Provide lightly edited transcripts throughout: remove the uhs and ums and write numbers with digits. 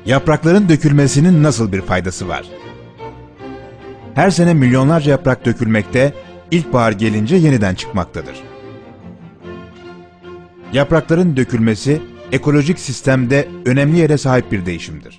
Yaprakların dökülmesinin nasıl bir faydası var? Her sene milyonlarca yaprak dökülmekte, ilkbahar gelince yeniden çıkmaktadır. Yaprakların dökülmesi, ekolojik sistemde önemli yere sahip bir değişimdir.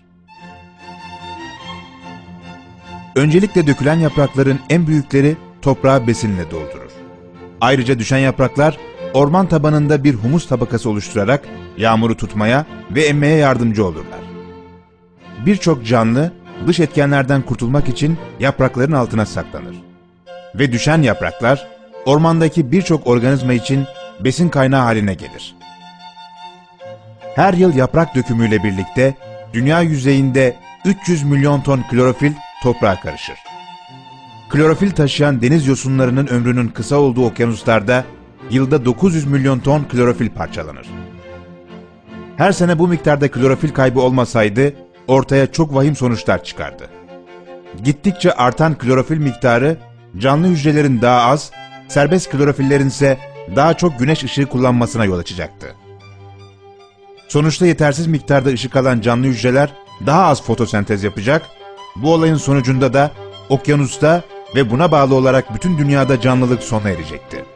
Öncelikle dökülen yaprakların en büyükleri toprağı besinle doldurur. Ayrıca düşen yapraklar, orman tabanında bir humus tabakası oluşturarak yağmuru tutmaya ve emmeye yardımcı olurlar. Birçok canlı, dış etkenlerden kurtulmak için yaprakların altına saklanır. Ve düşen yapraklar, ormandaki birçok organizma için besin kaynağı haline gelir. Her yıl yaprak dökümüyle birlikte dünya yüzeyinde 300 milyon ton klorofil toprağa karışır. Klorofil taşıyan deniz yosunlarının ömrünün kısa olduğu okyanuslarda yılda 900 milyon ton klorofil parçalanır. Her sene bu miktarda klorofil kaybı olmasaydı ortaya çok vahim sonuçlar çıkardı. Gittikçe artan klorofil miktarı canlı hücrelerin daha az, serbest klorofillerin ise daha çok güneş ışığı kullanmasına yol açacaktı. Sonuçta yetersiz miktarda ışık alan canlı hücreler daha az fotosentez yapacak, bu olayın sonucunda da okyanusta ve buna bağlı olarak bütün dünyada canlılık sona erecekti.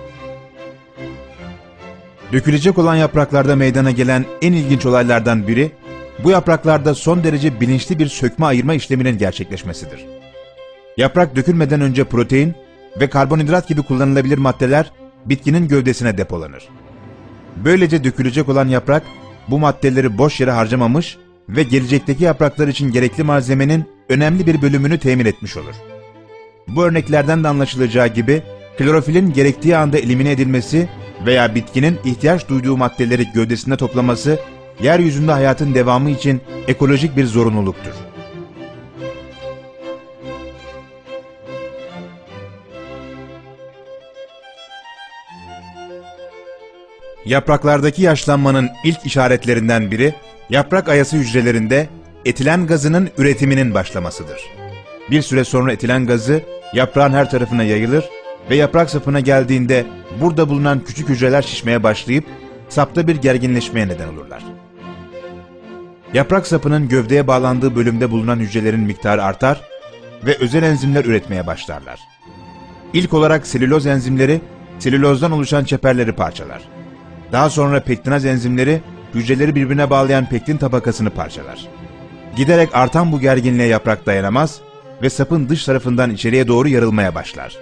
Dökülecek olan yapraklarda meydana gelen en ilginç olaylardan biri, bu yapraklarda son derece bilinçli bir sökme ayırma işleminin gerçekleşmesidir. Yaprak dökülmeden önce protein ve karbonhidrat gibi kullanılabilir maddeler bitkinin gövdesine depolanır. Böylece dökülecek olan yaprak bu maddeleri boş yere harcamamış ve gelecekteki yapraklar için gerekli malzemenin önemli bir bölümünü temin etmiş olur. Bu örneklerden de anlaşılacağı gibi klorofilin gerektiği anda elimine edilmesi veya bitkinin ihtiyaç duyduğu maddeleri gövdesinde toplaması, yeryüzünde hayatın devamı için ekolojik bir zorunluluktur. Yapraklardaki yaşlanmanın ilk işaretlerinden biri, yaprak ayası hücrelerinde etilen gazının üretiminin başlamasıdır. Bir süre sonra etilen gazı yaprağın her tarafına yayılır ve yaprak sapına geldiğinde burada bulunan küçük hücreler şişmeye başlayıp sapta bir gerginleşmeye neden olurlar. Yaprak sapının gövdeye bağlandığı bölümde bulunan hücrelerin miktarı artar ve özel enzimler üretmeye başlarlar. İlk olarak selüloz enzimleri, selülozdan oluşan çeperleri parçalar. Daha sonra pektinaz enzimleri, hücreleri birbirine bağlayan pektin tabakasını parçalar. Giderek artan bu gerginliğe yaprak dayanamaz ve sapın dış tarafından içeriye doğru yarılmaya başlar.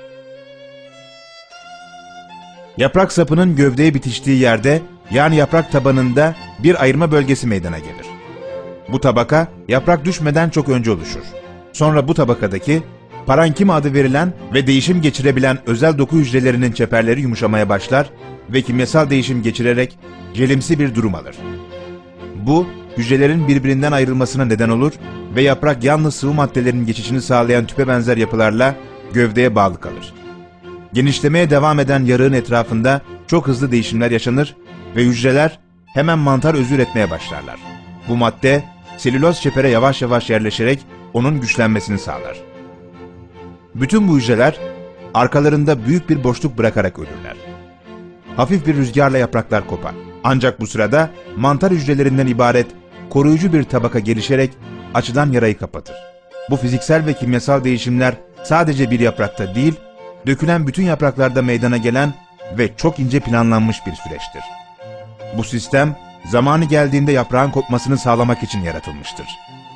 Yaprak sapının gövdeye bitiştiği yerde, yani yaprak tabanında bir ayırma bölgesi meydana gelir. Bu tabaka, yaprak düşmeden çok önce oluşur. Sonra bu tabakadaki, parankima adı verilen ve değişim geçirebilen özel doku hücrelerinin çeperleri yumuşamaya başlar ve kimyasal değişim geçirerek jelimsi bir durum alır. Bu, hücrelerin birbirinden ayrılmasına neden olur ve yaprak yalnız sıvı maddelerin geçişini sağlayan tüpe benzer yapılarla gövdeye bağlı kalır. Genişlemeye devam eden yarığın etrafında çok hızlı değişimler yaşanır ve hücreler hemen mantar özü üretmeye başlarlar. Bu madde, selüloz çepere yavaş yavaş yerleşerek onun güçlenmesini sağlar. Bütün bu hücreler, arkalarında büyük bir boşluk bırakarak ölürler. Hafif bir rüzgarla yapraklar kopar. Ancak bu sırada mantar hücrelerinden ibaret koruyucu bir tabaka gelişerek açılan yarayı kapatır. Bu fiziksel ve kimyasal değişimler sadece bir yaprakta değil, dökülen bütün yapraklarda meydana gelen ve çok ince planlanmış bir süreçtir. Bu sistem, zamanı geldiğinde yaprağın kopmasını sağlamak için yaratılmıştır.